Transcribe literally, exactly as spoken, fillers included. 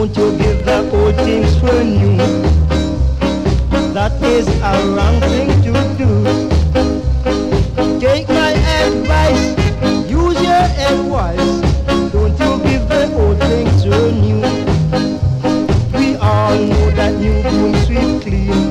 Don't you give the old things for new. That is a wrong thing to do. Take my advice, use your advice. Don't you give the old things for new. We all know that new broom sweep clean.